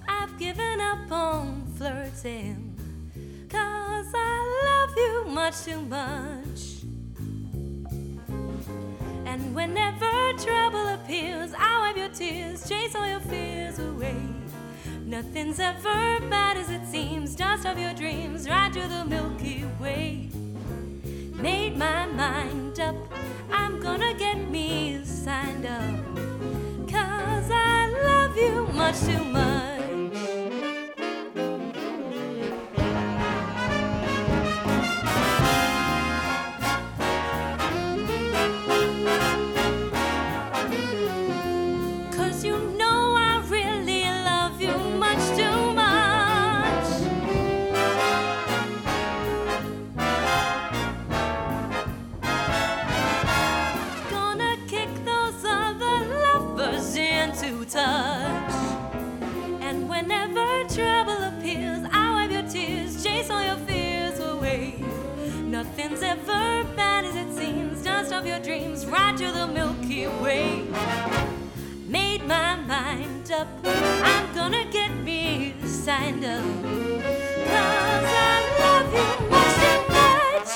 I've given up on flirting, 'cause I love you much too much. And whenever trouble appears, I'll wipe your tears, chase all your fears away. Nothing's ever bad as it seems, just of your dreams, right to the Milky Way. Made my mind up, I'm gonna get me signed up, 'cause I love you much too much. Touch. And whenever trouble appears, I'll wipe your tears, chase all your fears away. Nothing's ever bad as it seems, just of your dreams, right to the Milky Way. Made my mind up, I'm gonna get me signed up, 'cause I love you much too much.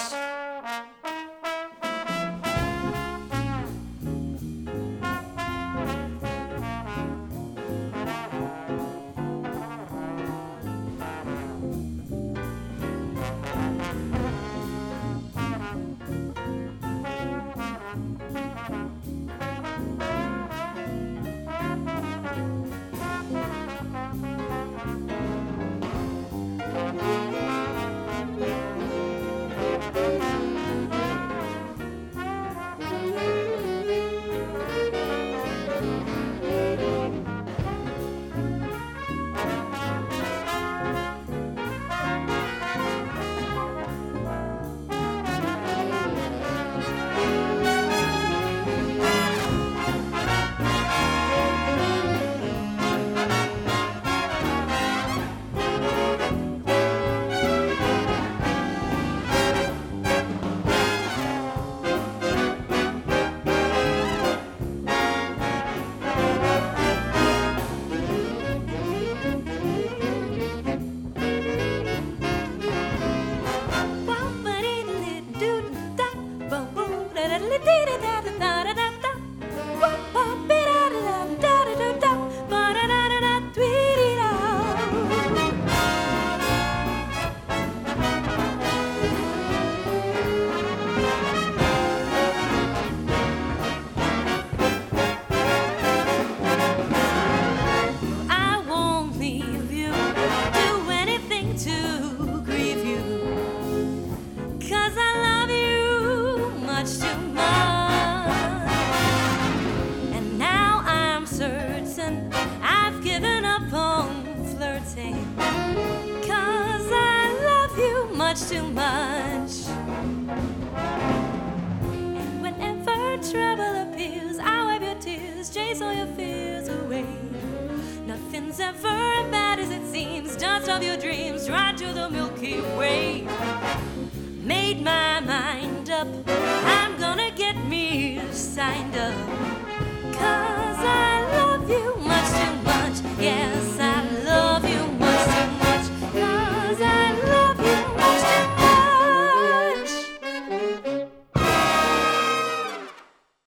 I've given up on flirting, 'cause I love you much too much. And whenever trouble appears, I'll wipe your tears, chase all your fears away. Nothing's ever bad as it seems, just of your dreams, right to the Milky Way. Made my mind up, I'm gonna get me signed up,